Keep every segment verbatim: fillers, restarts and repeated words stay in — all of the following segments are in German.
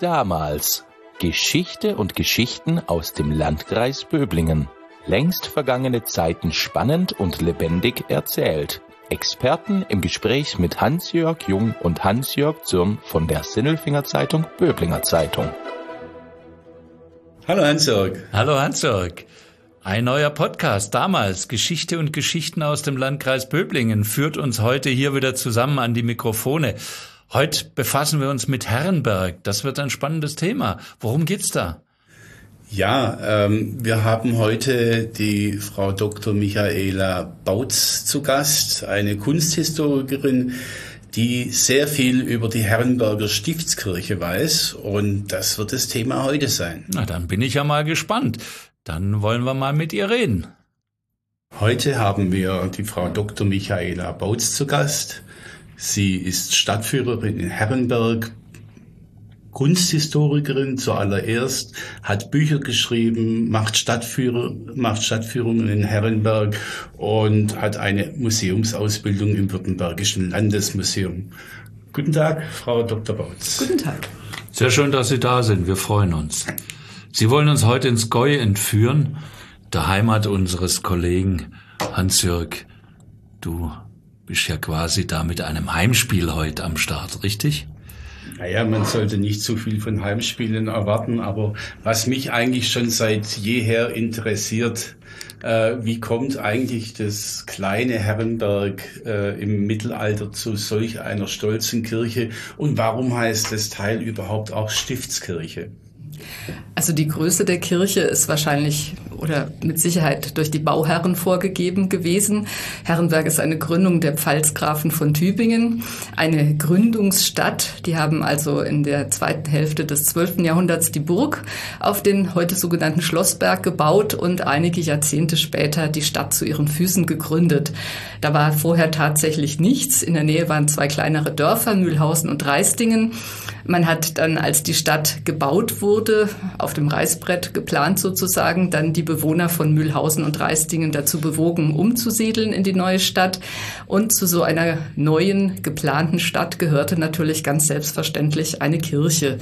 Damals. Geschichte und Geschichten aus dem Landkreis Böblingen. Längst vergangene Zeiten spannend und lebendig erzählt. Experten im Gespräch mit Hans-Jörg Jung und Hans-Jörg Zürn von der Sinnelfinger Zeitung Böblinger Zeitung. Hallo Hans-Jörg. Hallo Hans-Jörg. Ein neuer Podcast, damals Geschichte und Geschichten aus dem Landkreis Böblingen, führt uns heute hier wieder zusammen an die Mikrofone. Heute befassen wir uns mit Herrenberg. Das wird ein spannendes Thema. Worum geht's da? Ja, ähm, wir haben heute die Frau Doktor Michaela Bautz zu Gast, eine Kunsthistorikerin, die sehr viel über die Herrenberger Stiftskirche weiß. Und das wird das Thema heute sein. Na, dann bin ich ja mal gespannt. Dann wollen wir mal mit ihr reden. Heute haben wir die Frau Doktor Michaela Bautz zu Gast. Sie ist Stadtführerin in Herrenberg, Kunsthistorikerin zuallererst, hat Bücher geschrieben, macht Stadtführer, macht Stadtführungen in Herrenberg und hat eine Museumsausbildung im Württembergischen Landesmuseum. Guten Tag, Frau Doktor Bautz. Guten Tag. Sehr schön, dass Sie da sind. Wir freuen uns. Sie wollen uns heute ins Gäu entführen, der Heimat unseres Kollegen Hans-Jörg. Du bist ja quasi da mit einem Heimspiel heute am Start, richtig? Naja, man sollte nicht zu viel von Heimspielen erwarten, aber was mich eigentlich schon seit jeher interessiert, äh, wie kommt eigentlich das kleine Herrenberg äh, im Mittelalter zu solch einer stolzen Kirche und warum heißt das Teil überhaupt auch Stiftskirche? Also die Größe der Kirche ist wahrscheinlich oder mit Sicherheit durch die Bauherren vorgegeben gewesen. Herrenberg ist eine Gründung der Pfalzgrafen von Tübingen, eine Gründungsstadt. Die haben also in der zweiten Hälfte des zwölften Jahrhunderts die Burg auf den heute sogenannten Schlossberg gebaut und einige Jahrzehnte später die Stadt zu ihren Füßen gegründet. Da war vorher tatsächlich nichts. In der Nähe waren zwei kleinere Dörfer, Mühlhausen und Reistingen. Man hat dann, als die Stadt gebaut wurde, auf dem Reißbrett geplant sozusagen, dann die Bewohner von Mühlhausen und Reistingen dazu bewogen, umzusiedeln in die neue Stadt. Und zu so einer neuen, geplanten Stadt gehörte natürlich ganz selbstverständlich eine Kirche.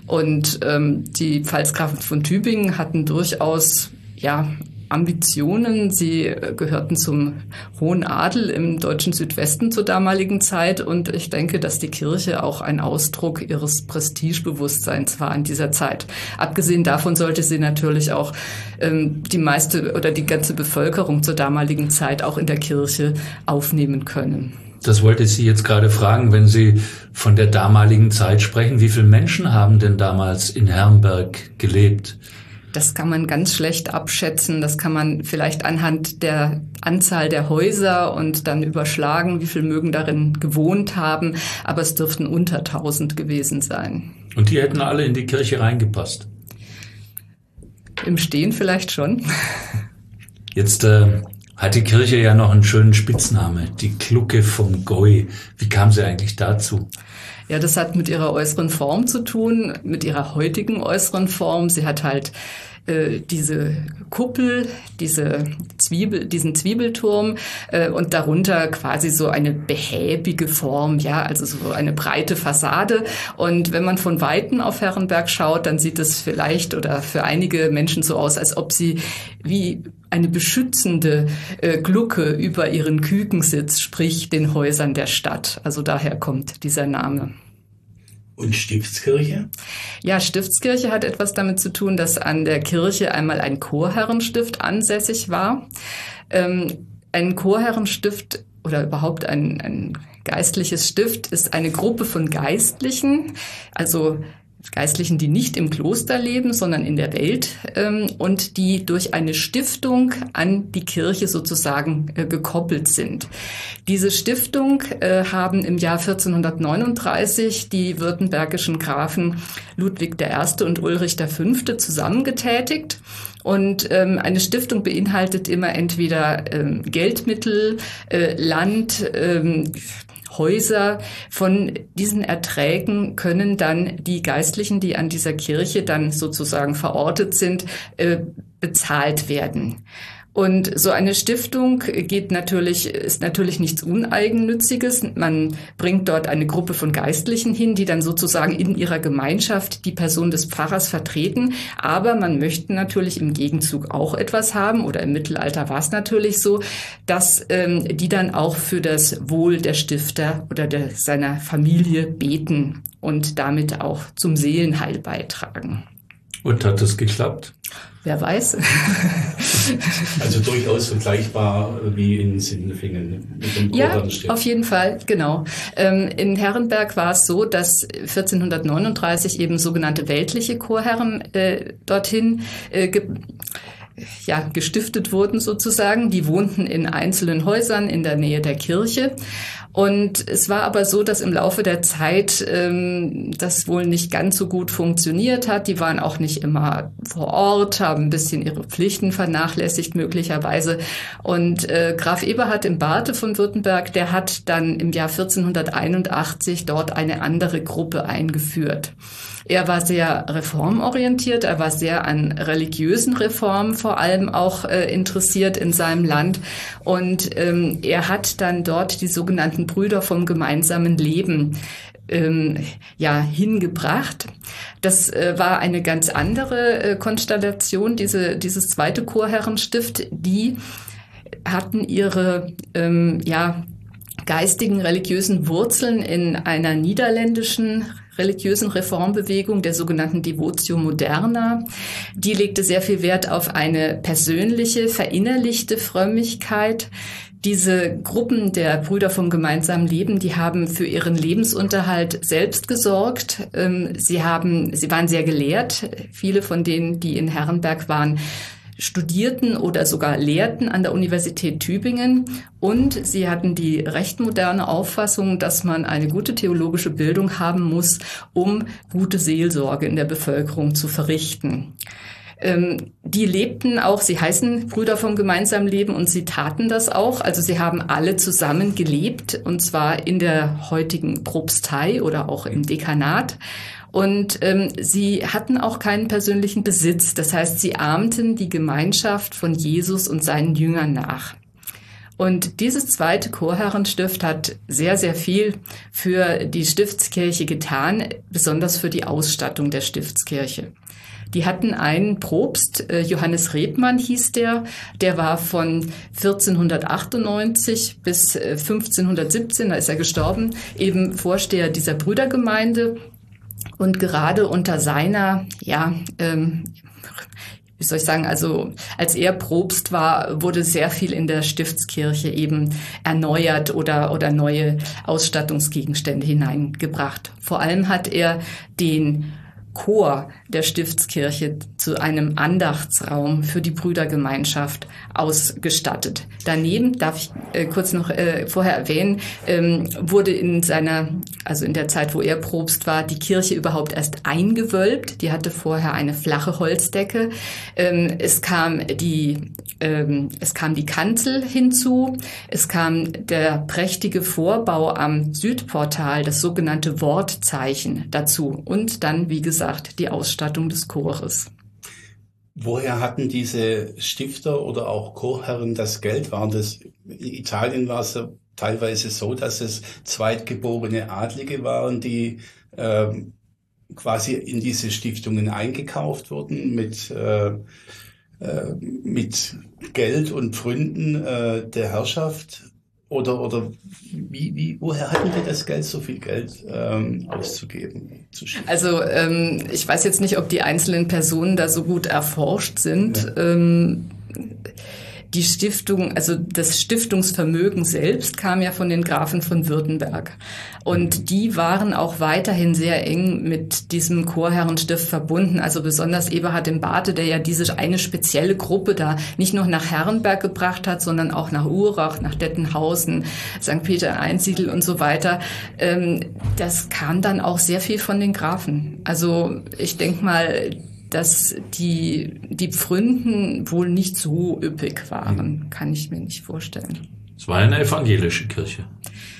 Und ähm, die Pfalzgrafen von Tübingen hatten durchaus, ja, Ambitionen. Sie gehörten zum hohen Adel im deutschen Südwesten zur damaligen Zeit und ich denke, dass die Kirche auch ein Ausdruck ihres Prestigebewusstseins war in dieser Zeit. Abgesehen davon sollte sie natürlich auch ähm, die meiste oder die ganze Bevölkerung zur damaligen Zeit auch in der Kirche aufnehmen können. Das wollte ich Sie jetzt gerade fragen, wenn Sie von der damaligen Zeit sprechen. Wie viele Menschen haben denn damals in Herrenberg gelebt? Das kann man ganz schlecht abschätzen. Das kann man vielleicht anhand der Anzahl der Häuser und dann überschlagen, wie viel mögen darin gewohnt haben. Aber es dürften unter tausend gewesen sein. Und die hätten alle in die Kirche reingepasst? Im Stehen vielleicht schon. Jetzt äh, hat die Kirche ja noch einen schönen Spitzname, die Glucke vom Gäu. Wie kam sie eigentlich dazu? Ja, das hat mit ihrer äußeren Form zu tun, mit ihrer heutigen äußeren Form. Sie hat halt äh, diese Kuppel, diese Zwiebel, diesen Zwiebelturm äh, und darunter quasi so eine behäbige Form, ja, also so eine breite Fassade. Und wenn man von Weitem auf Herrenberg schaut, dann sieht es vielleicht oder für einige Menschen so aus, als ob sie wie eine beschützende äh, Glucke über ihren Küken sitzt, sprich den Häusern der Stadt. Also daher kommt dieser Name. Und Stiftskirche? Ja, Stiftskirche hat etwas damit zu tun, dass an der Kirche einmal ein Chorherrenstift ansässig war. Ähm, ein Chorherrenstift oder überhaupt ein, ein geistliches Stift ist eine Gruppe von Geistlichen, also Geistlichen, die nicht im Kloster leben, sondern in der Welt ähm, und die durch eine Stiftung an die Kirche sozusagen äh, gekoppelt sind. Diese Stiftung äh, haben im Jahr vierzehnhundertneununddreißig die württembergischen Grafen Ludwig der Erste und Ulrich der Fünfte zusammengetätigt. Und ähm, eine Stiftung beinhaltet immer entweder ähm, Geldmittel, äh, Land, ähm, Häuser. Von diesen Erträgen können dann die Geistlichen, die an dieser Kirche dann sozusagen verortet sind, äh, bezahlt werden. Und so eine Stiftung geht natürlich, ist natürlich nichts Uneigennütziges. Man bringt dort eine Gruppe von Geistlichen hin, die dann sozusagen in ihrer Gemeinschaft die Person des Pfarrers vertreten. Aber man möchte natürlich im Gegenzug auch etwas haben, oder im Mittelalter war es natürlich so, dass ähm, die dann auch für das Wohl der Stifter oder der, seiner Familie beten und damit auch zum Seelenheil beitragen. Und hat das geklappt? Wer weiß. Also durchaus vergleichbar wie in Sindelfingen mit dem Ja, auf jeden Fall, genau. Ähm, in Herrenberg war es so, dass vierzehnhundertneununddreißig eben sogenannte weltliche Chorherren äh, dorthin äh, ge ja, gestiftet wurden sozusagen. Die wohnten in einzelnen Häusern in der Nähe der Kirche. Und es war aber so, dass im Laufe der Zeit ähm, das wohl nicht ganz so gut funktioniert hat. Die waren auch nicht immer vor Ort, haben ein bisschen ihre Pflichten vernachlässigt möglicherweise. Und äh, Graf Eberhard im Barte von Württemberg, der hat dann im Jahr vierzehnhunderteinundachtzig dort eine andere Gruppe eingeführt. Er war sehr reformorientiert, er war sehr an religiösen Reformen vor allem auch äh, interessiert in seinem Land. Und ähm, er hat dann dort die sogenannten Brüder vom gemeinsamen Leben ähm, ja hingebracht. Das äh, war eine ganz andere äh, Konstellation, diese, dieses zweite Chorherrenstift. Die hatten ihre ähm, ja geistigen, religiösen Wurzeln in einer niederländischen religiösen Reformbewegung, der sogenannten Devotio Moderna. Die legte sehr viel Wert auf eine persönliche, verinnerlichte Frömmigkeit. Diese Gruppen der Brüder vom gemeinsamen Leben, die haben für ihren Lebensunterhalt selbst gesorgt. Sie haben, sie waren sehr gelehrt. Viele von denen, die in Herrenberg waren, studierten oder sogar lehrten an der Universität Tübingen, und sie hatten die recht moderne Auffassung, dass man eine gute theologische Bildung haben muss, um gute Seelsorge in der Bevölkerung zu verrichten. Ähm, die lebten auch, sie heißen Brüder vom gemeinsamen Leben, und sie taten das auch. Also sie haben alle zusammen gelebt, und zwar in der heutigen Propstei oder auch im Dekanat. Und ähm, sie hatten auch keinen persönlichen Besitz. Das heißt, sie ahmten die Gemeinschaft von Jesus und seinen Jüngern nach. Und dieses zweite Chorherrenstift hat sehr, sehr viel für die Stiftskirche getan, besonders für die Ausstattung der Stiftskirche. Die hatten einen Propst, äh, Johannes Rebmann hieß der, der war von vierzehnhundertachtundneunzig bis äh, fünfzehnhundertsiebzehn, da ist er gestorben, eben Vorsteher dieser Brüdergemeinde. Und gerade unter seiner, ja, ähm, wie soll ich sagen, also als er Propst war, wurde sehr viel in der Stiftskirche eben erneuert oder, oder neue Ausstattungsgegenstände hineingebracht. Vor allem hat er den Chor der Stiftskirche zu einem Andachtsraum für die Brüdergemeinschaft ausgestattet. Daneben, darf ich äh, kurz noch äh, vorher erwähnen, ähm, wurde in seiner, also in der Zeit, wo er Propst war, die Kirche überhaupt erst eingewölbt. Die hatte vorher eine flache Holzdecke. Ähm, es kam die, ähm, es kam die Kanzel hinzu. Es kam der prächtige Vorbau am Südportal, das sogenannte Wortzeichen dazu. Und dann, wie gesagt, die Ausstattung des Chores. Woher hatten diese Stifter oder auch Chorherren das Geld? Waren das, in Italien war es teilweise so, dass es zweitgeborene Adlige waren, die äh, quasi in diese Stiftungen eingekauft wurden mit, äh, äh, mit Geld und Pfründen äh, der Herrschaft? Oder, oder wie, wie, woher hatten die das Geld, so viel Geld ähm, auszugeben? Also ähm, ich weiß jetzt nicht, ob die einzelnen Personen da so gut erforscht sind. Ja. Ähm, die Stiftung, also das Stiftungsvermögen selbst kam ja von den Grafen von Württemberg. Und die waren auch weiterhin sehr eng mit diesem Chorherrenstift verbunden. Also besonders Eberhard im Barte, der ja diese eine spezielle Gruppe da nicht nur nach Herrenberg gebracht hat, sondern auch nach Urach, nach Dettenhausen, Sankt Peter-Einsiedel und so weiter. Ähm, das kam dann auch sehr viel von den Grafen. Also ich denke mal, dass die, die Pfründen wohl nicht so üppig waren, kann ich mir nicht vorstellen. Es war eine evangelische Kirche.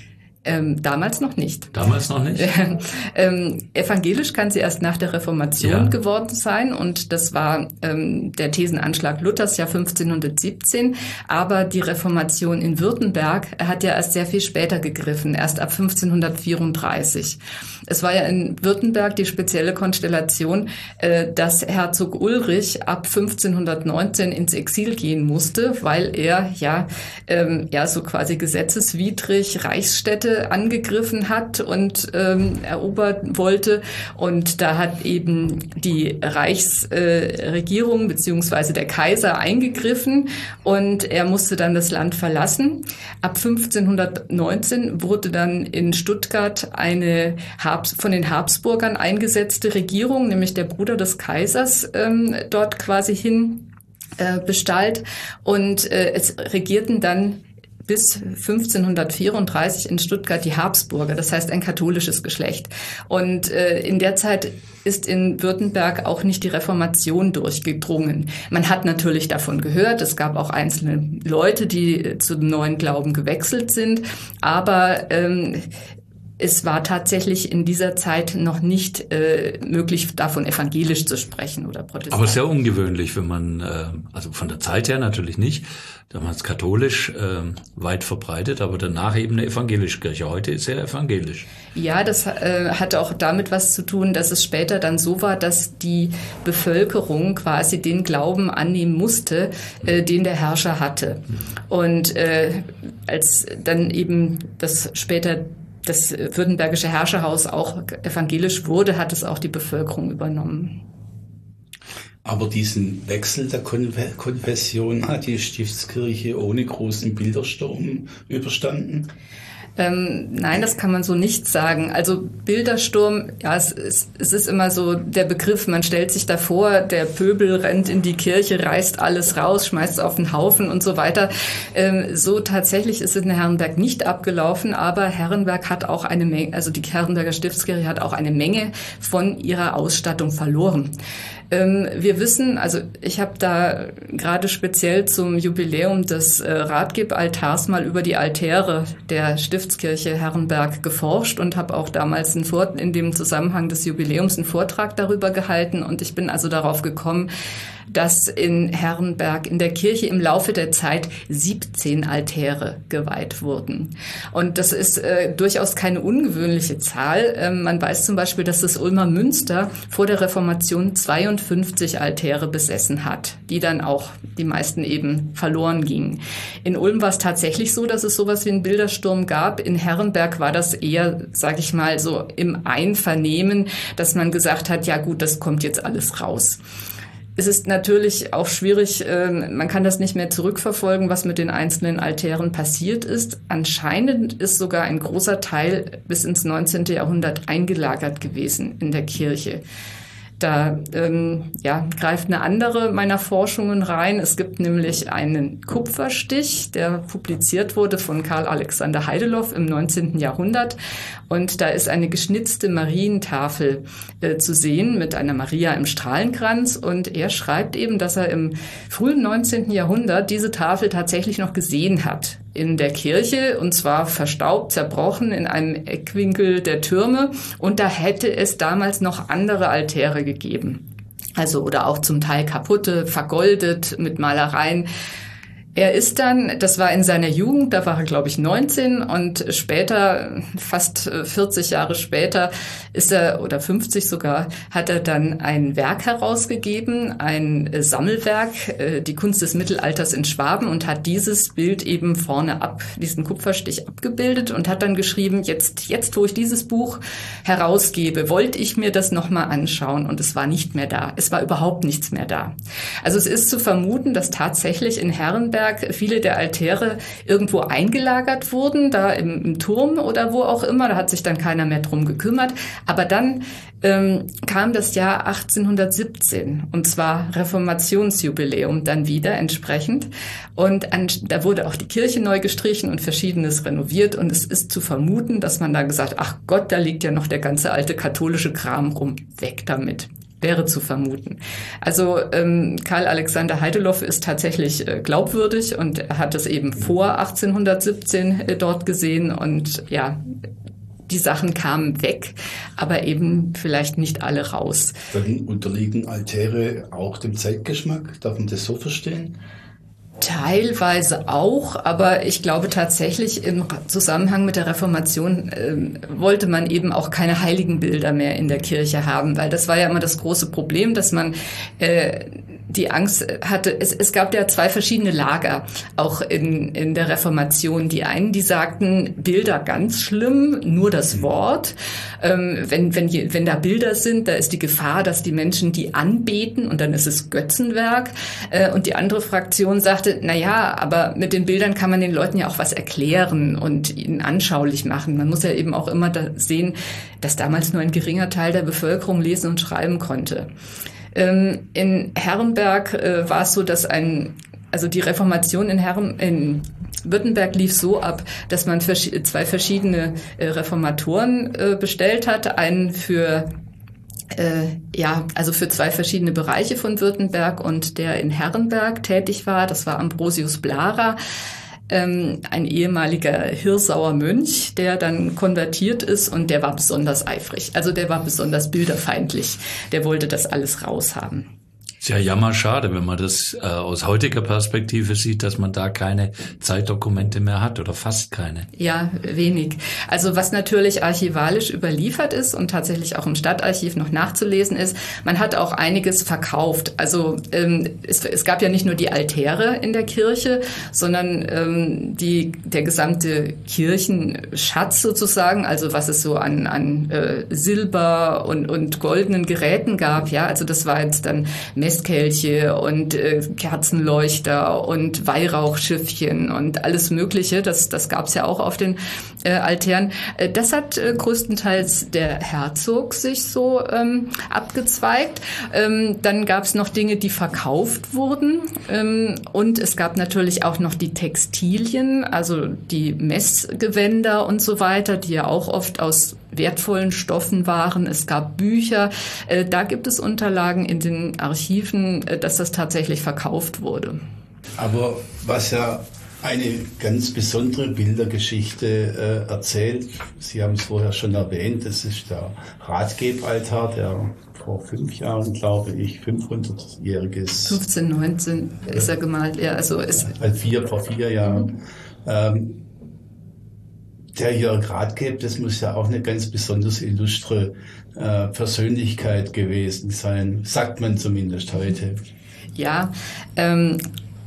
Ähm, damals noch nicht. Damals noch nicht? ähm, evangelisch kann sie erst nach der Reformation ja. geworden sein und das war ähm, der Thesenanschlag Luthers, Jahr fünfzehnhundertsiebzehn. Aber die Reformation in Württemberg hat ja erst sehr viel später gegriffen, erst ab fünfzehnhundertvierunddreißig. Es war ja in Württemberg die spezielle Konstellation, äh, dass Herzog Ulrich ab fünfzehnhundertneunzehn ins Exil gehen musste, weil er ja, ähm, ja so quasi gesetzeswidrig Reichsstädte angegriffen hat und ähm, erobern wollte. Und da hat eben die Reichsregierung äh, beziehungsweise der Kaiser eingegriffen und er musste dann das Land verlassen. Ab fünfzehnhundertneunzehn wurde dann in Stuttgart eine Habs- von den Habsburgern eingesetzte Regierung, nämlich der Bruder des Kaisers, ähm, dort quasi hin äh, bestallt. Und äh, es regierten dann bis fünfzehnhundertvierunddreißig in Stuttgart die Habsburger, das heißt ein katholisches Geschlecht. Und äh, in der Zeit ist in Württemberg auch nicht die Reformation durchgedrungen. Man hat natürlich davon gehört, es gab auch einzelne Leute, die zu dem neuen Glauben gewechselt sind, aber ähm, es war tatsächlich in dieser Zeit noch nicht äh, möglich, davon evangelisch zu sprechen oder protestantisch. Aber sehr ungewöhnlich, wenn man, äh, also von der Zeit her natürlich nicht, damals katholisch äh, weit verbreitet, aber danach eben eine evangelische Kirche. Heute ist er evangelisch. Ja, das äh, hat auch damit was zu tun, dass es später dann so war, dass die Bevölkerung quasi den Glauben annehmen musste, äh, den der Herrscher hatte. Und äh, als dann eben das später das württembergische Herrscherhaus auch evangelisch wurde, hat es auch die Bevölkerung übernommen. Aber diesen Wechsel der Konfession hat die Stiftskirche ohne großen Bildersturm überstanden? Ähm, nein, das kann man so nicht sagen. Also Bildersturm, ja, es ist, es ist immer so der Begriff, man stellt sich davor, der Pöbel rennt in die Kirche, reißt alles raus, schmeißt es auf den Haufen und so weiter. Ähm, so tatsächlich ist es in Herrenberg nicht abgelaufen, aber Herrenberg hat auch eine Menge, also die Herrenberger Stiftskirche hat auch eine Menge von ihrer Ausstattung verloren. Ähm, wir wissen, also ich habe da gerade speziell zum Jubiläum des äh, Ratgebaltars mal über die Altäre der Stiftskirche Herrenberg geforscht und habe auch damals einen Vort- in dem Zusammenhang des Jubiläums einen Vortrag darüber gehalten und ich bin also darauf gekommen, dass in Herrenberg in der Kirche im Laufe der Zeit siebzehn Altäre geweiht wurden. Und das ist äh, durchaus keine ungewöhnliche Zahl. Ähm, man weiß zum Beispiel, dass das Ulmer Münster vor der Reformation zweiundfünfzig Altäre besessen hat, die dann auch die meisten eben verloren gingen. In Ulm war es tatsächlich so, dass es sowas wie einen Bildersturm gab. In Herrenberg war das eher, sage ich mal, so im Einvernehmen, dass man gesagt hat, ja gut, das kommt jetzt alles raus. Es ist natürlich auch schwierig, man kann das nicht mehr zurückverfolgen, was mit den einzelnen Altären passiert ist. Anscheinend ist sogar ein großer Teil bis ins neunzehnten Jahrhundert eingelagert gewesen in der Kirche. Da ähm, ja, greift eine andere meiner Forschungen rein. Es gibt nämlich einen Kupferstich, der publiziert wurde von Karl Alexander Heideloff im neunzehnten Jahrhundert. Und da ist eine geschnitzte Marientafel äh, zu sehen mit einer Maria im Strahlenkranz. Und er schreibt eben, dass er im frühen neunzehnten Jahrhundert diese Tafel tatsächlich noch gesehen hat in der Kirche, und zwar verstaubt, zerbrochen in einem Eckwinkel der Türme. Und da hätte es damals noch andere Altäre gegeben. Also, oder auch zum Teil kaputte, vergoldet mit Malereien. Er ist dann, das war in seiner Jugend, da war er, glaube ich, neunzehn und später, fast vierzig Jahre später, ist er, oder fünfzig sogar, hat er dann ein Werk herausgegeben, ein Sammelwerk, die Kunst des Mittelalters in Schwaben, und hat dieses Bild eben vorne ab, diesen Kupferstich abgebildet und hat dann geschrieben, jetzt, jetzt, wo ich dieses Buch herausgebe, wollte ich mir das nochmal anschauen, und es war nicht mehr da. Es war überhaupt nichts mehr da. Also es ist zu vermuten, dass tatsächlich in Herrenberg viele der Altäre irgendwo eingelagert wurden, da im, im Turm oder wo auch immer. Da hat sich dann keiner mehr drum gekümmert. Aber dann ähm, kam das Jahr achtzehnhundertsiebzehn, und zwar Reformationsjubiläum dann wieder entsprechend. Und an, da wurde auch die Kirche neu gestrichen und Verschiedenes renoviert. Und es ist zu vermuten, dass man da gesagt, ach Gott, da liegt ja noch der ganze alte katholische Kram rum. Weg damit. wäre zu vermuten. Also ähm, Karl Alexander Heideloff ist tatsächlich äh, glaubwürdig und er hat es eben vor achtzehnhundertsiebzehn äh, dort gesehen und ja, die Sachen kamen weg, aber eben vielleicht nicht alle raus. Dann unterliegen Altäre auch dem Zeitgeschmack? Darf man das so verstehen? Teilweise auch, aber ich glaube tatsächlich im Zusammenhang mit der Reformation äh, wollte man eben auch keine Heiligenbilder mehr in der Kirche haben, weil das war ja immer das große Problem, dass man äh, die Angst hatte, es, es gab ja zwei verschiedene Lager, auch in, in der Reformation. Die einen, die sagten, Bilder ganz schlimm, nur das Wort. Ähm, wenn, wenn, wenn da Bilder sind, da ist die Gefahr, dass die Menschen die anbeten und dann ist es Götzenwerk. Äh, und die andere Fraktion sagte, na ja, aber mit den Bildern kann man den Leuten ja auch was erklären und ihnen anschaulich machen. Man muss ja eben auch immer da sehen, dass damals nur ein geringer Teil der Bevölkerung lesen und schreiben konnte. In Herrenberg äh, war es so, dass ein, also die Reformation in, Herren, in Württemberg lief so ab, dass man vers- zwei verschiedene äh, Reformatoren äh, bestellt hat, einen für äh, ja, also für zwei verschiedene Bereiche von Württemberg und der in Herrenberg tätig war, das war Ambrosius Blarer. Ähm, ein ehemaliger Hirsauer Mönch, der dann konvertiert ist und der war besonders eifrig. Also der war besonders bilderfeindlich. Der wollte das alles raushaben. Sehr jammerschade, wenn man das äh, aus heutiger Perspektive sieht, dass man da keine Zeitdokumente mehr hat oder fast keine. Ja, wenig. Also was natürlich archivalisch überliefert ist und tatsächlich auch im Stadtarchiv noch nachzulesen ist, man hat auch einiges verkauft. Also ähm, es, es gab ja nicht nur die Altäre in der Kirche, sondern ähm, die, der gesamte Kirchenschatz sozusagen, also was es so an, an äh, Silber und, und goldenen Geräten gab. Ja, also das war jetzt dann Messkelche und äh, Kerzenleuchter und Weihrauchschiffchen und alles Mögliche. Das, das gab's ja auch auf den äh, Altären. Äh, das hat äh, größtenteils der Herzog sich so ähm, abgezweigt. Ähm, dann gab's noch Dinge, die verkauft wurden. Ähm, und es gab natürlich auch noch die Textilien, also die Messgewänder und so weiter, die ja auch oft aus wertvollen Stoffen waren. Es gab Bücher. Äh, da gibt es Unterlagen in den Archiven, äh, dass das tatsächlich verkauft wurde. Aber was ja eine ganz besondere Bildergeschichte äh, erzählt, Sie haben es vorher schon erwähnt, das ist der Ratgebaltar, der vor fünf Jahren, glaube ich, fünfhundertjähriges... fünfzehn neunzehn äh, ist er gemalt, ja. Also ist äh, vier, vor vier Jahren. Ähm, Der Jörg Rathgeb, das muss ja auch eine ganz besonders illustre äh, Persönlichkeit gewesen sein, sagt man zumindest heute. Ja, ähm,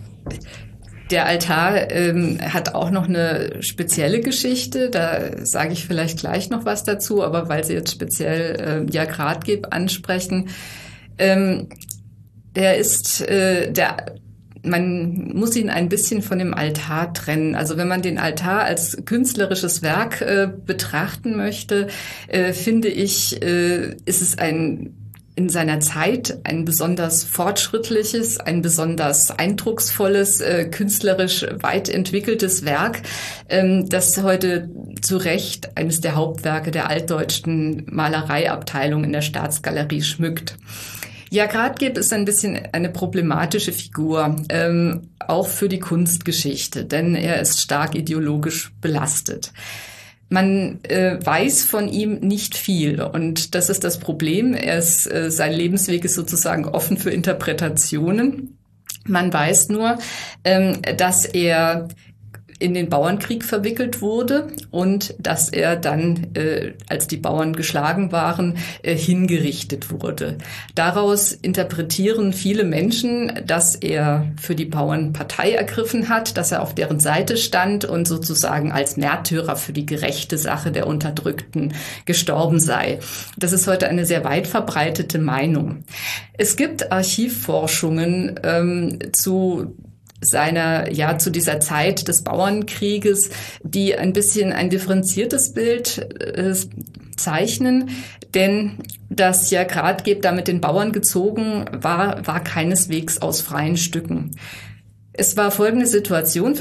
der Altar ähm, hat auch noch eine spezielle Geschichte, da sage ich vielleicht gleich noch was dazu, aber weil Sie jetzt speziell äh, Jörg Rathgeb ansprechen, ähm, der ist, äh, der man muss ihn ein bisschen von dem Altar trennen. Also wenn man den Altar als künstlerisches Werk äh, betrachten möchte, äh, finde ich, äh, ist es ein in seiner Zeit ein besonders fortschrittliches, ein besonders eindrucksvolles, äh, künstlerisch weit entwickeltes Werk, ähm, das heute zu Recht eines der Hauptwerke der altdeutschen Malereiabteilung in der Staatsgalerie schmückt. Jörg Rathgeb ist ein bisschen eine problematische Figur, ähm, auch für die Kunstgeschichte, denn er ist stark ideologisch belastet. Man äh, weiß von ihm nicht viel und das ist das Problem. Er ist, äh, sein Lebensweg ist sozusagen offen für Interpretationen. Man weiß nur, ähm, dass er in den Bauernkrieg verwickelt wurde und dass er dann, äh, als die Bauern geschlagen waren, äh, hingerichtet wurde. Daraus interpretieren viele Menschen, dass er für die Bauern Partei ergriffen hat, dass er auf deren Seite stand und sozusagen als Märtyrer für die gerechte Sache der Unterdrückten gestorben sei. Das ist heute eine sehr weit verbreitete Meinung. Es gibt Archivforschungen ähm, zu seiner, ja, zu dieser Zeit des Bauernkrieges, die ein bisschen ein differenziertes Bild äh, zeichnen, denn dass Jörg Rathgeb da mit den Bauern gezogen war, war keineswegs aus freien Stücken. Es war folgende Situation,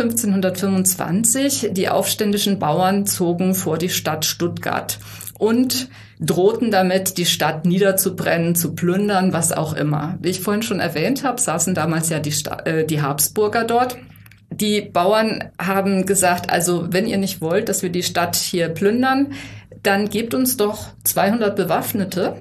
fünfzehnhundertfünfundzwanzig, die aufständischen Bauern zogen vor die Stadt Stuttgart und drohten damit, die Stadt niederzubrennen, zu plündern, was auch immer. Wie ich vorhin schon erwähnt habe, saßen damals ja die, Sta- äh, die Habsburger dort. Die Bauern haben gesagt, also wenn ihr nicht wollt, dass wir die Stadt hier plündern, dann gebt uns doch zweihundert Bewaffnete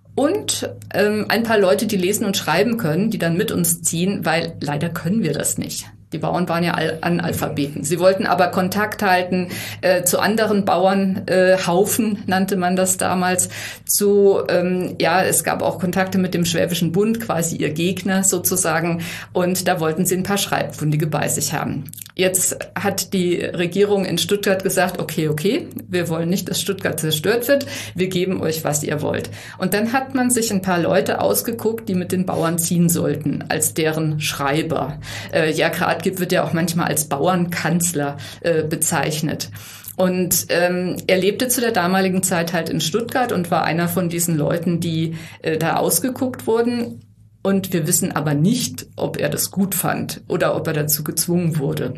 und ähm, ein paar Leute, die lesen und schreiben können, die dann mit uns ziehen, weil leider können wir das nicht. Die Bauern waren ja Analphabeten. Sie wollten aber Kontakt halten äh, zu anderen Bauernhaufen, äh, nannte man das damals. Zu ähm, ja, es gab auch Kontakte mit dem Schwäbischen Bund, quasi ihr Gegner sozusagen. Und da wollten sie ein paar Schreibfundige bei sich haben. Jetzt hat die Regierung in Stuttgart gesagt, okay, okay, wir wollen nicht, dass Stuttgart zerstört wird. Wir geben euch, was ihr wollt. Und dann hat man sich ein paar Leute ausgeguckt, die mit den Bauern ziehen sollten, als deren Schreiber. Äh, ja, gerade wird ja auch manchmal als Bauernkanzler äh, bezeichnet. Und ähm, er lebte zu der damaligen Zeit halt in Stuttgart und war einer von diesen Leuten, die äh, da ausgeguckt wurden. Und wir wissen aber nicht, ob er das gut fand oder ob er dazu gezwungen wurde.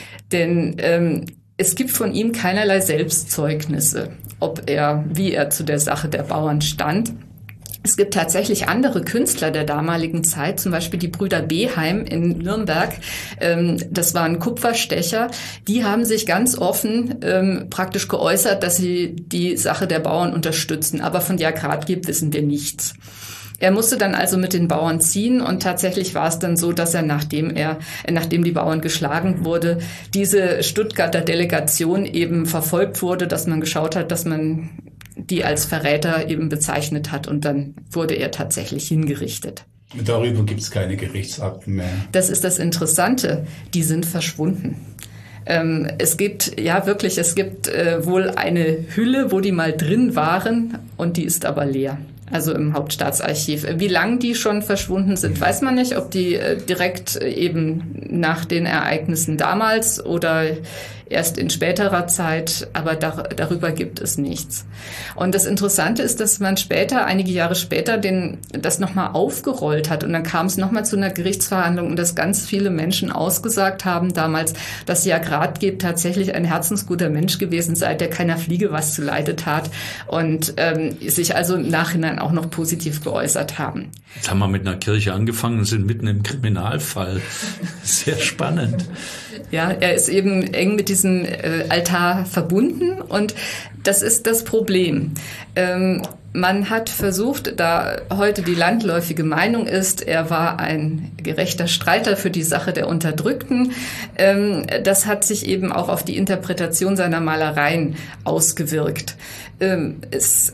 Denn ähm, es gibt von ihm keinerlei Selbstzeugnisse, ob er, wie er zu der Sache der Bauern stand. Es gibt tatsächlich andere Künstler der damaligen Zeit, zum Beispiel die Brüder Beheim in Nürnberg. Ähm, das waren Kupferstecher. Die haben sich ganz offen ähm, praktisch geäußert, dass sie die Sache der Bauern unterstützen. Aber von Jörg Rathgeb wissen wir nichts. Er musste dann also mit den Bauern ziehen und tatsächlich war es dann so, dass er, nachdem er, nachdem die Bauern geschlagen wurde, diese Stuttgarter Delegation eben verfolgt wurde, dass man geschaut hat, dass man die als Verräter eben bezeichnet hat und dann wurde er tatsächlich hingerichtet. Darüber gibt es keine Gerichtsakten mehr. Das ist das Interessante, die sind verschwunden. Ähm, es gibt, ja wirklich, es gibt äh, wohl eine Hülle, wo die mal drin waren und die ist aber leer. Also im Hauptstaatsarchiv. Wie lange die schon verschwunden sind, weiß man nicht, ob die äh, direkt äh, eben nach den Ereignissen damals oder erst in späterer Zeit, aber dar- darüber gibt es nichts. Und das Interessante ist, dass man später, einige Jahre später, den, das nochmal aufgerollt hat und dann kam es nochmal zu einer Gerichtsverhandlung und dass ganz viele Menschen ausgesagt haben damals, dass Jörg Rathgeb tatsächlich ein herzensguter Mensch gewesen sei, der keiner Fliege was zuleide tat und ähm, sich also im Nachhinein auch noch positiv geäußert haben. Jetzt haben wir mit einer Kirche angefangen und sind mitten im Kriminalfall. Sehr spannend. Ja, er ist eben eng mit diesem äh, Altar verbunden und das ist das Problem. Ähm, man hat versucht, da heute die landläufige Meinung ist, er war ein gerechter Streiter für die Sache der Unterdrückten. Ähm, das hat sich eben auch auf die Interpretation seiner Malereien ausgewirkt. Ähm, es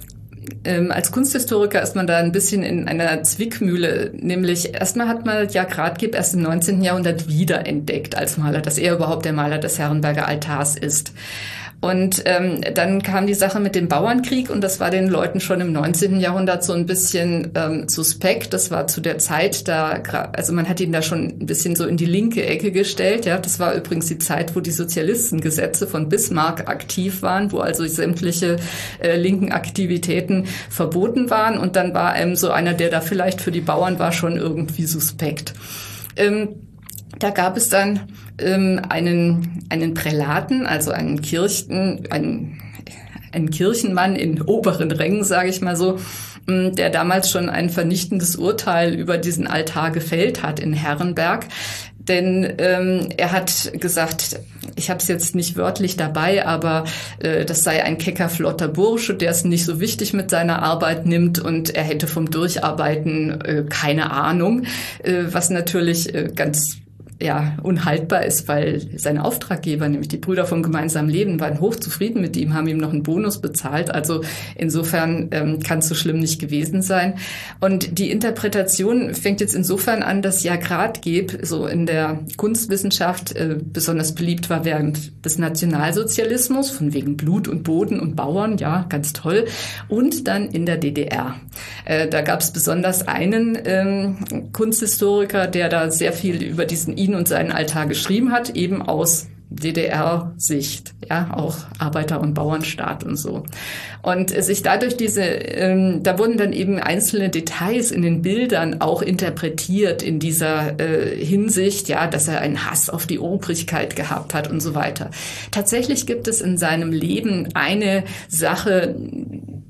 Ähm, als Kunsthistoriker ist man da ein bisschen in einer Zwickmühle, nämlich erstmal hat man Jörg Rathgeb erst im neunzehnten Jahrhundert wiederentdeckt als Maler, dass er überhaupt der Maler des Herrenberger Altars ist. Und ähm, dann kam die Sache mit dem Bauernkrieg und das war den Leuten schon im neunzehnten Jahrhundert so ein bisschen ähm, suspekt. Das war zu der Zeit, da, also man hat ihn da schon ein bisschen so in die linke Ecke gestellt. Ja, das war übrigens die Zeit, wo die Sozialistengesetze von Bismarck aktiv waren, wo also sämtliche äh, linken Aktivitäten verboten waren. Und dann war einem so einer, der da vielleicht für die Bauern war, schon irgendwie suspekt. Ähm, Da gab es dann ähm, einen, einen Prälaten, also einen Kirchen, einen, einen Kirchenmann in oberen Rängen, sage ich mal so, ähm, der damals schon ein vernichtendes Urteil über diesen Altar gefällt hat in Herrenberg. Denn ähm, er hat gesagt, ich habe es jetzt nicht wörtlich dabei, aber äh, das sei ein kecker, flotter Bursche, der es nicht so wichtig mit seiner Arbeit nimmt und er hätte vom Durcharbeiten äh, keine Ahnung, äh, was natürlich äh, ganz ja unhaltbar ist, weil seine Auftraggeber, nämlich die Brüder vom gemeinsamen Leben, waren hochzufrieden mit ihm, haben ihm noch einen Bonus bezahlt. Also insofern ähm, kann es so schlimm nicht gewesen sein. Und die Interpretation fängt jetzt insofern an, dass Jörg Rathgeb so in der Kunstwissenschaft äh, besonders beliebt war während des Nationalsozialismus, von wegen Blut und Boden und Bauern, ja, ganz toll. Und dann in der D D R. Äh, da gab es besonders einen ähm, Kunsthistoriker, der da sehr viel über diesen und seinen Altar geschrieben hat, eben aus D D R-Sicht, ja, auch Arbeiter- und Bauernstaat und so. Und sich dadurch diese, ähm, da wurden dann eben einzelne Details in den Bildern auch interpretiert in dieser äh, Hinsicht, ja, dass er einen Hass auf die Obrigkeit gehabt hat und so weiter. Tatsächlich gibt es in seinem Leben eine Sache,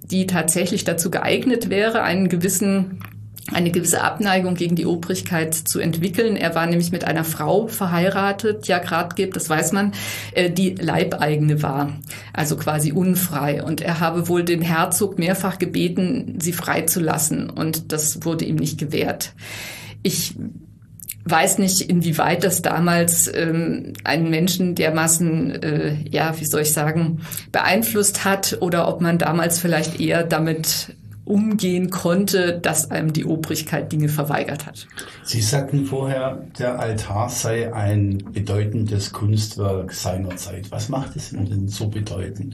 die tatsächlich dazu geeignet wäre, einen gewissen eine gewisse Abneigung gegen die Obrigkeit zu entwickeln. Er war nämlich mit einer Frau verheiratet, ja gerade gibt, das weiß man, die Leibeigene war, also quasi unfrei. Und er habe wohl den Herzog mehrfach gebeten, sie freizulassen, und das wurde ihm nicht gewährt. Ich weiß nicht, inwieweit das damals ähm, einen Menschen dermaßen, äh, ja, wie soll ich sagen, beeinflusst hat, oder ob man damals vielleicht eher damit umgehen konnte, dass einem die Obrigkeit Dinge verweigert hat. Sie sagten vorher, der Altar sei ein bedeutendes Kunstwerk seiner Zeit. Was macht es denn so bedeutend?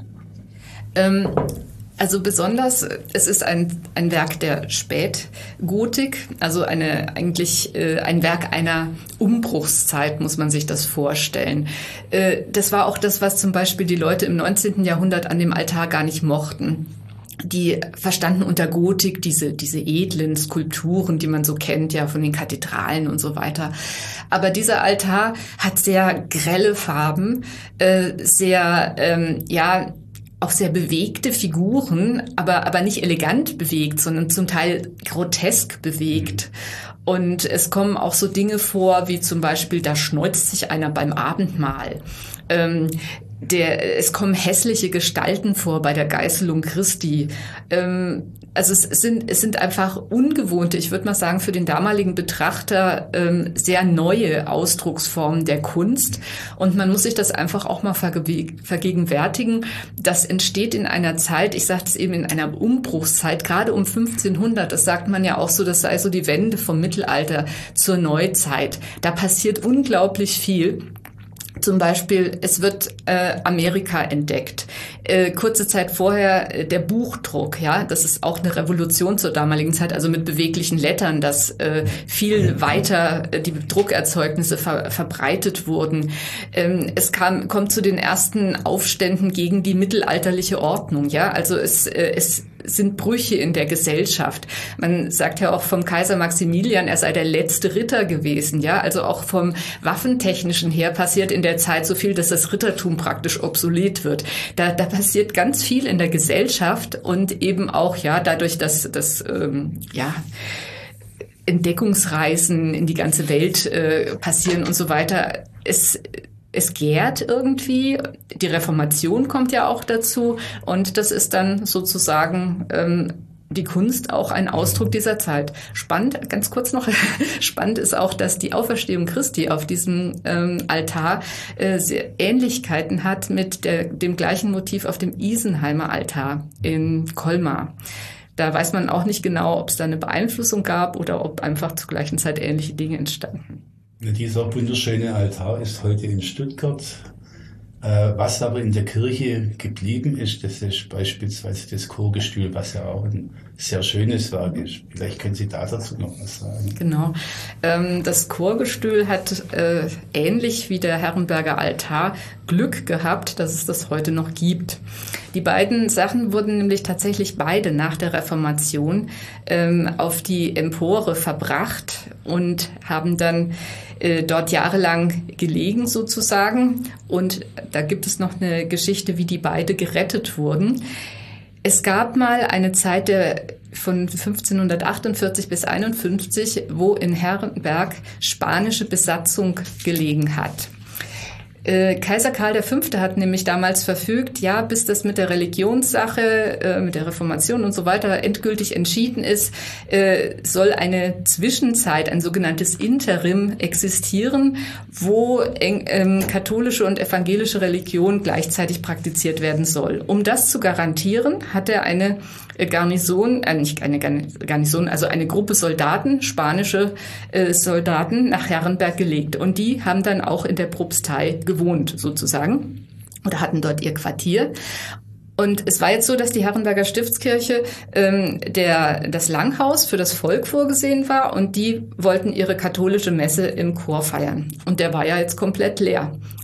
Ähm, also besonders, es ist ein, ein Werk der Spätgotik, also eine, eigentlich äh, ein Werk einer Umbruchszeit, muss man sich das vorstellen. Äh, das war auch das, was zum Beispiel die Leute im neunzehnten Jahrhundert an dem Altar gar nicht mochten. Die verstanden unter Gotik diese, diese edlen Skulpturen, die man so kennt, ja, von den Kathedralen und so weiter. Aber dieser Altar hat sehr grelle Farben, äh, sehr, ähm, ja, auch sehr bewegte Figuren, aber, aber nicht elegant bewegt, sondern zum Teil grotesk bewegt. Und es kommen auch so Dinge vor, wie zum Beispiel, da schneuzt sich einer beim Abendmahl. Ähm, Der, es kommen hässliche Gestalten vor bei der Geißelung Christi. Ähm, also es sind, es sind einfach ungewohnte, ich würde mal sagen, für den damaligen Betrachter ähm, sehr neue Ausdrucksformen der Kunst. Und man muss sich das einfach auch mal verge- vergegenwärtigen. Das entsteht in einer Zeit, ich sagte es eben, in einer Umbruchszeit, gerade um fünfzehnhundert. Das sagt man ja auch so, das sei so die Wende vom Mittelalter zur Neuzeit. Da passiert unglaublich viel. Zum Beispiel, es wird äh, Amerika entdeckt. Äh, kurze Zeit vorher äh, der Buchdruck, ja, das ist auch eine Revolution zur damaligen Zeit, also mit beweglichen Lettern, dass äh, viel weiter äh, die Druckerzeugnisse ver- verbreitet wurden. Ähm, es kam, kommt zu den ersten Aufständen gegen die mittelalterliche Ordnung, ja, also es, äh, es sind Brüche in der Gesellschaft. Man sagt ja auch vom Kaiser Maximilian, er sei der letzte Ritter gewesen, ja, also auch vom Waffentechnischen her passiert in der Zeit so viel, dass das Rittertum praktisch obsolet wird. Da, da passiert ganz viel in der Gesellschaft und eben auch, ja, dadurch, dass das, ähm, ja, Entdeckungsreisen in die ganze Welt äh, passieren und so weiter. Es Es gärt irgendwie, die Reformation kommt ja auch dazu, und das ist dann sozusagen ähm, die Kunst auch ein Ausdruck dieser Zeit. Spannend, ganz kurz noch, spannend ist auch, dass die Auferstehung Christi auf diesem ähm, Altar äh, sehr Ähnlichkeiten hat mit der, dem gleichen Motiv auf dem Isenheimer Altar in Colmar. Da weiß man auch nicht genau, ob es da eine Beeinflussung gab oder ob einfach zur gleichen Zeit ähnliche Dinge entstanden. Dieser wunderschöne Altar ist heute in Stuttgart. Was aber in der Kirche geblieben ist, das ist beispielsweise das Chorgestühl, was ja auch ein sehr schönes Werk ist. Vielleicht können Sie da dazu noch was sagen. Genau. Das Chorgestühl hat äh, ähnlich wie der Herrenberger Altar Glück gehabt, dass es das heute noch gibt. Die beiden Sachen wurden nämlich tatsächlich beide nach der Reformation ähm, auf die Empore verbracht und haben dann äh, dort jahrelang gelegen sozusagen. Und da gibt es noch eine Geschichte, wie die beide gerettet wurden. Es gab mal eine Zeit der von fünfzehnhundertachtundvierzig bis einundfünfzig, wo in Herrenberg spanische Besatzung gelegen hat. Äh, Kaiser Karl der Fünfte hat nämlich damals verfügt, ja, bis das mit der Religionssache, äh, mit der Reformation und so weiter endgültig entschieden ist, äh, soll eine Zwischenzeit, ein sogenanntes Interim existieren, wo eng, ähm, katholische und evangelische Religion gleichzeitig praktiziert werden soll. Um das zu garantieren, hat er eine Garnison, äh, nicht eine Garnison, also eine Gruppe Soldaten, spanische äh, Soldaten nach Herrenberg gelegt. Und die haben dann auch in der Propstei gewohnt, sozusagen, oder hatten dort ihr Quartier. Und es war jetzt so, dass die Herrenberger Stiftskirche ähm, der das Langhaus für das Volk vorgesehen war, und die wollten ihre katholische Messe im Chor feiern. Und der war ja jetzt komplett leer.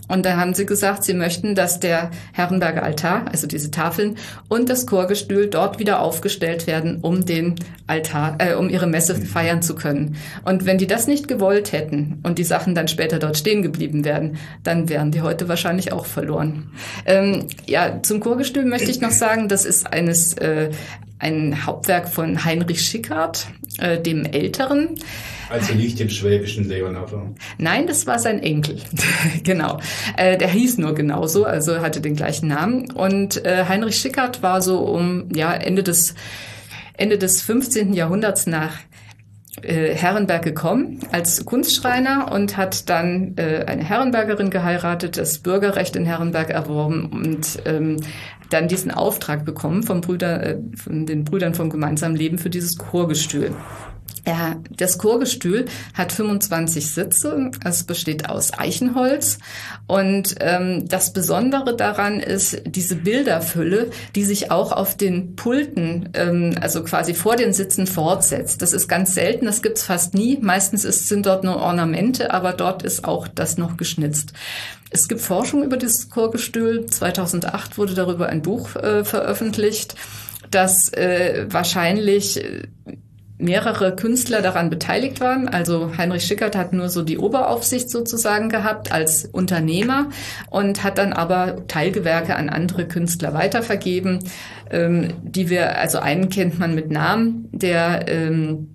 Und da haben sie gesagt, sie möchten, dass der Herrenberger Altar, also diese Tafeln und das Chorgestühl dort wieder aufgestellt werden, um den Altar, äh, um ihre Messe feiern zu können. Und wenn die das nicht gewollt hätten und die Sachen dann später dort stehen geblieben wären, dann wären die heute wahrscheinlich auch verloren. Ähm, ja, zum Chorgestühl möchte ich noch sagen, das ist eines äh, ein Hauptwerk von Heinrich Schickhardt, äh, dem Älteren. Also nicht dem schwäbischen Leonhard. Nein, das war sein Enkel. Genau. Äh, der hieß nur genauso, also hatte den gleichen Namen. Und äh, Heinrich Schickhardt war so um ja Ende des Ende des fünfzehnten Jahrhunderts nach äh, Herrenberg gekommen als Kunstschreiner und hat dann äh, eine Herrenbergerin geheiratet, das Bürgerrecht in Herrenberg erworben und ähm, dann diesen Auftrag bekommen vom Brüder, äh, von den Brüdern vom gemeinsamen Leben für dieses Chorgestühl. Ja, das Chorgestühl hat fünfundzwanzig Sitze, es besteht aus Eichenholz und ähm, das Besondere daran ist diese Bilderfülle, die sich auch auf den Pulten, ähm, also quasi vor den Sitzen fortsetzt. Das ist ganz selten, das gibt's fast nie. Meistens ist, sind dort nur Ornamente, aber dort ist auch das noch geschnitzt. Es gibt Forschung über dieses Chorgestühl. zweitausendacht wurde darüber ein Buch äh, veröffentlicht, das äh, wahrscheinlich äh, mehrere Künstler daran beteiligt waren. Also Heinrich Schickhardt hat nur so die Oberaufsicht sozusagen gehabt als Unternehmer und hat dann aber Teilgewerke an andere Künstler weitervergeben, ähm, die wir, also einen kennt man mit Namen, der ähm,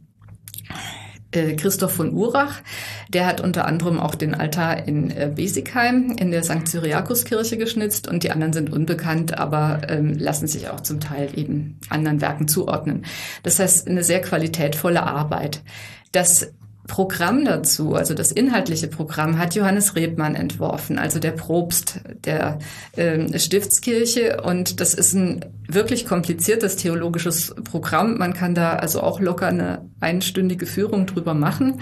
äh, Christoph von Urach. Der hat unter anderem auch den Altar in äh, Besigheim in der Sankt Cyriakuskirche geschnitzt und die anderen sind unbekannt, aber ähm, lassen sich auch zum Teil eben anderen Werken zuordnen. Das heißt, eine sehr qualitätvolle Arbeit. Das Programm dazu, also das inhaltliche Programm, hat Johannes Rebmann entworfen, also der Propst der äh, Stiftskirche. Und das ist ein wirklich kompliziertes theologisches Programm. Man kann da also auch locker eine einstündige Führung drüber machen.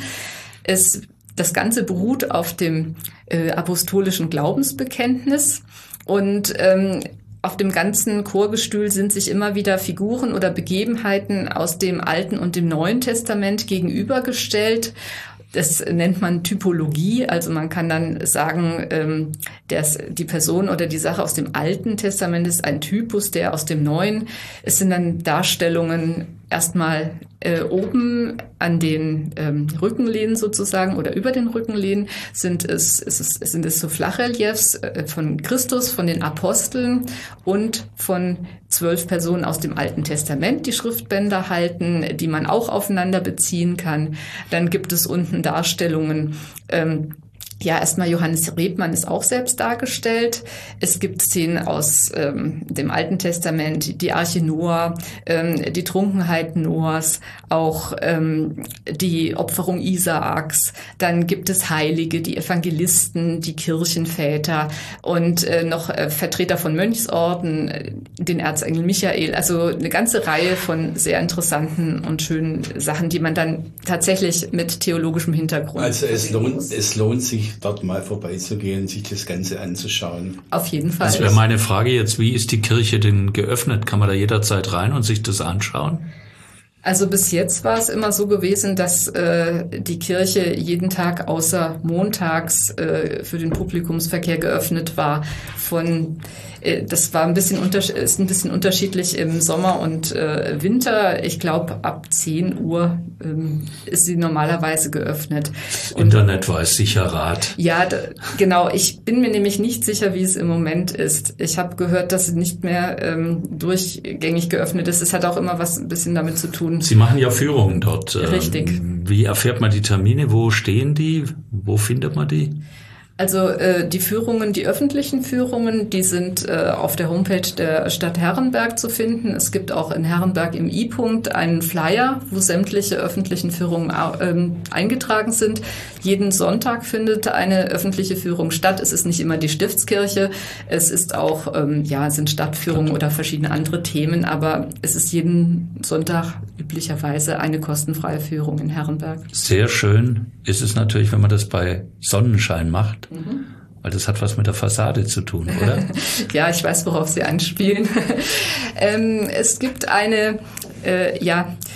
Es Das Ganze beruht auf dem äh, apostolischen Glaubensbekenntnis und ähm, auf dem ganzen Chorgestühl sind sich immer wieder Figuren oder Begebenheiten aus dem Alten und dem Neuen Testament gegenübergestellt. Das nennt man Typologie, also man kann dann sagen, ähm, dass die Person oder die Sache aus dem Alten Testament ist ein Typus, der aus dem Neuen. Es sind dann Darstellungen erstmal äh, oben an den ähm, Rückenlehnen sozusagen oder über den Rückenlehnen sind es, es ist, sind es so Flachreliefs äh, von Christus, von den Aposteln und von zwölf Personen aus dem Alten Testament, die Schriftbänder halten, die man auch aufeinander beziehen kann. Dann gibt es unten Darstellungen, ähm, ja, erstmal Johannes Rebmann ist auch selbst dargestellt. Es gibt Szenen aus ähm, dem Alten Testament, die Arche Noah, ähm, die Trunkenheit Noahs, auch ähm, die Opferung Isaaks. Dann gibt es Heilige, die Evangelisten, die Kirchenväter und äh, noch äh, Vertreter von Mönchsorden, äh, den Erzengel Michael. Also eine ganze Reihe von sehr interessanten und schönen Sachen, die man dann tatsächlich mit theologischem Hintergrund. Also es lohnt, es lohnt sich, dort mal vorbeizugehen, sich das Ganze anzuschauen. Auf jeden Fall. Das wäre meine Frage jetzt, wie ist die Kirche denn geöffnet? Kann man da jederzeit rein und sich das anschauen? Also bis jetzt war es immer so gewesen, dass äh, die Kirche jeden Tag außer montags äh, für den Publikumsverkehr geöffnet war. Von äh, das war ein bisschen unters- ist ein bisschen unterschiedlich im Sommer und äh, Winter. Ich glaube ab zehn Uhr ähm, ist sie normalerweise geöffnet. Das Internet weiß sicher Rat. Ja, d- genau. Ich bin mir nämlich nicht sicher, wie es im Moment ist. Ich habe gehört, dass sie nicht mehr ähm, durchgängig geöffnet ist. Es hat auch immer was ein bisschen damit zu tun. Sie machen ja Führungen dort. Richtig. Wie erfährt man die Termine? Wo stehen die? Wo findet man die? Also äh, die Führungen, die öffentlichen Führungen, die sind äh, auf der Homepage der Stadt Herrenberg zu finden. Es gibt auch in Herrenberg im I-Punkt einen Flyer, wo sämtliche öffentlichen Führungen ähm, eingetragen sind. Jeden Sonntag findet eine öffentliche Führung statt. Es ist nicht immer die Stiftskirche, es ist auch ähm, ja sind Stadtführungen oder verschiedene andere Themen, aber es ist jeden Sonntag üblicherweise eine kostenfreie Führung in Herrenberg. Sehr schön ist es natürlich, wenn man das bei Sonnenschein macht. Mhm. Weil das hat was mit der Fassade zu tun, oder? Ja, ich weiß, worauf Sie anspielen. ähm, es gibt eine, äh, ja,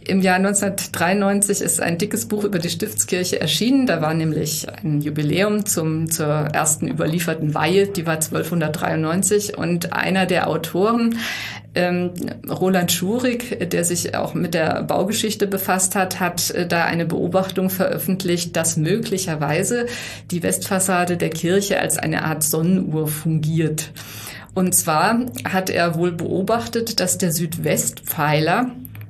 Im Jahr neunzehnhundertdreiundneunzig ist ein dickes Buch über die Stiftskirche erschienen. Da war nämlich ein Jubiläum zum, zur ersten überlieferten Weihe, die war zwölfhundertdreiundneunzig. Und einer der Autoren, ähm, Roland Schurig, der sich auch mit der Baugeschichte befasst hat, hat äh, da eine Beobachtung veröffentlicht, dass möglicherweise die Westfassade der Kirche als eine Art Sonnenuhr fungiert. Und zwar hat er wohl beobachtet, dass der Südwestpfeiler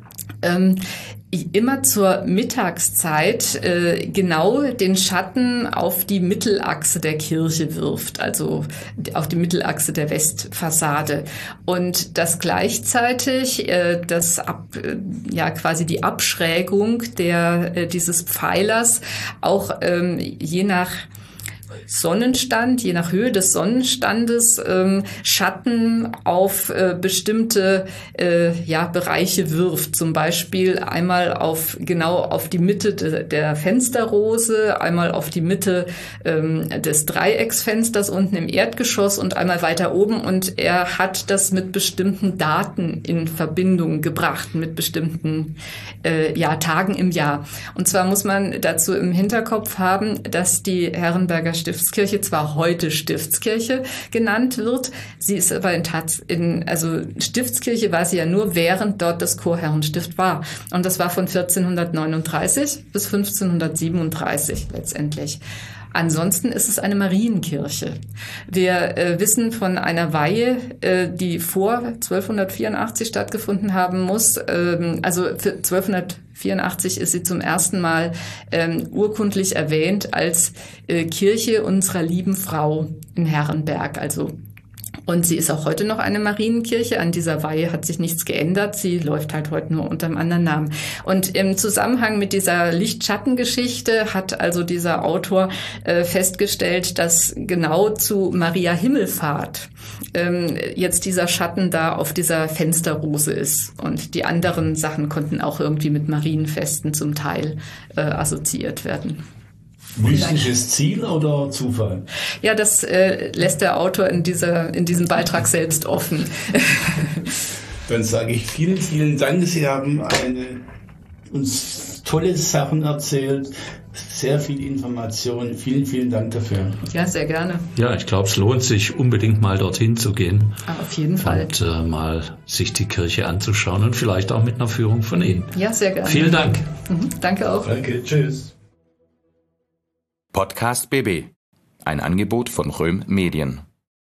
ähm, immer zur Mittagszeit äh, genau den Schatten auf die Mittelachse der Kirche wirft, also auf die Mittelachse der Westfassade. Und dass gleichzeitig äh, das ab, äh, ja quasi die Abschrägung der äh, dieses Pfeilers auch ähm, je nach Sonnenstand, je nach Höhe des Sonnenstandes, ähm, Schatten auf äh, bestimmte äh, ja, Bereiche wirft. Zum Beispiel einmal auf genau auf die Mitte de, der Fensterrose, einmal auf die Mitte ähm, des Dreiecksfensters unten im Erdgeschoss und einmal weiter oben. Und er hat das mit bestimmten Daten in Verbindung gebracht, mit bestimmten äh, ja, Tagen im Jahr. Und zwar muss man dazu im Hinterkopf haben, dass die Herrenberger Stiftskirche zwar heute Stiftskirche genannt wird, sie ist aber in Tat, in, also Stiftskirche war sie ja nur, während dort das Chorherrenstift war. Und das war von vierzehnhundertneununddreißig bis fünfzehnhundertsiebenunddreißig letztendlich. Ansonsten ist es eine Marienkirche. Wir äh, wissen von einer Weihe, äh, die vor zwölfhundertvierundachtzig stattgefunden haben muss. Ähm, also für zwölfhundertvierundachtzig ist sie zum ersten Mal ähm, urkundlich erwähnt als äh, Kirche unserer lieben Frau in Herrenberg. Also und sie ist auch heute noch eine Marienkirche. An dieser Weihe hat sich nichts geändert. Sie läuft halt heute nur unter einem anderen Namen. Und im Zusammenhang mit dieser Lichtschattengeschichte hat also dieser Autor äh, festgestellt, dass genau zu Maria Himmelfahrt ähm, jetzt dieser Schatten da auf dieser Fensterrose ist. Und die anderen Sachen konnten auch irgendwie mit Marienfesten zum Teil äh, assoziiert werden. Mystisches Ziel oder Zufall? Ja, das äh, lässt der Autor in dieser in diesem Beitrag selbst offen. Dann sage ich vielen, vielen Dank. Sie haben eine, uns tolle Sachen erzählt, sehr viel Information. Vielen, vielen Dank dafür. Ja, sehr gerne. Ja, ich glaube, es lohnt sich unbedingt mal dorthin zu gehen. Ah, auf jeden Fall. Und äh, mal sich die Kirche anzuschauen und vielleicht auch mit einer Führung von Ihnen. Ja, sehr gerne. Vielen Dank. Mhm, danke auch. Danke, tschüss. Podcast B B, ein Angebot von Röhm Medien.